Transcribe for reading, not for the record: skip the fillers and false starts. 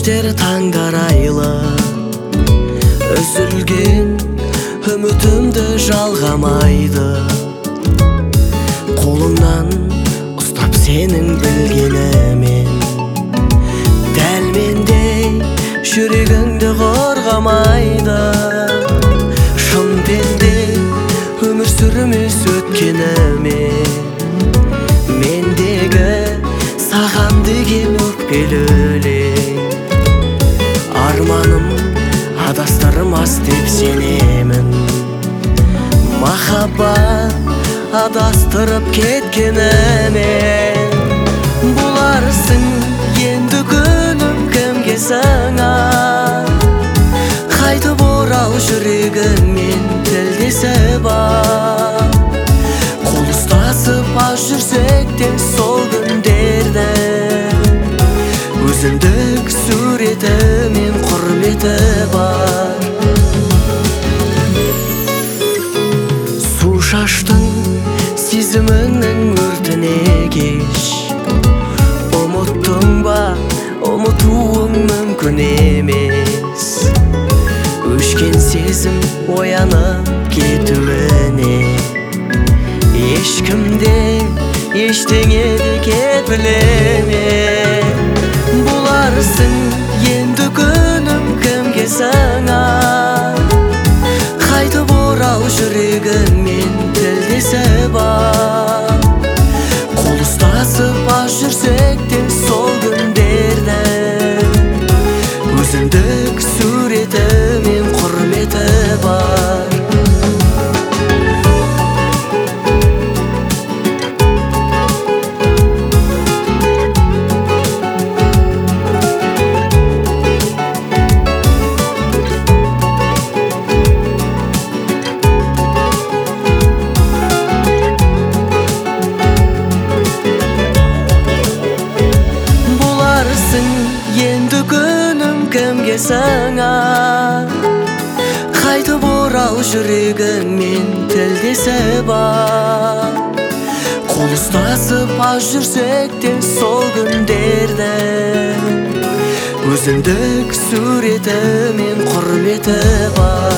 Өтер таңдар айлы, үзілген үмітімді жалғамайды. Қолыңнан ұстап сенің білгенімен, дәл мендей жүрегіңді қорғамайды. Шын пенде өмір сүрмес өткенімен, мендегі саған деген өкпелі арманым адастырмас деп сенемін. Махаббат адастырып кеткенімен, боларсың енді күнім кімге сыңар. Қайтып орал жүрегіңмен тілдесіп ал. Қол ұстасып аз жүрсек те сол күндерді, өзіндік суреті мен құрметі бар. Су шаштың сезіміңнің өртіне кеш, ұмыттың ба, ұмытуың мүмкін емес. Өшкен сезім оянып кетуіне ешкімде ештеңе де кепіл емес. Боларсың енді күнім кімге сыңар. Қайтып орал жүрегіңмен тілдесіп ал. Қол ұстасып аз жүрсек те сол күндерді, өзіндік суреті мен құрметі бар. Енді күнім кімге сыңар. Қайтып орал жүрегіңмен тілдесіп ал. Қол ұстасып аз жүрсек те сол күндерді, өзіндік суреті мен құрметі бар.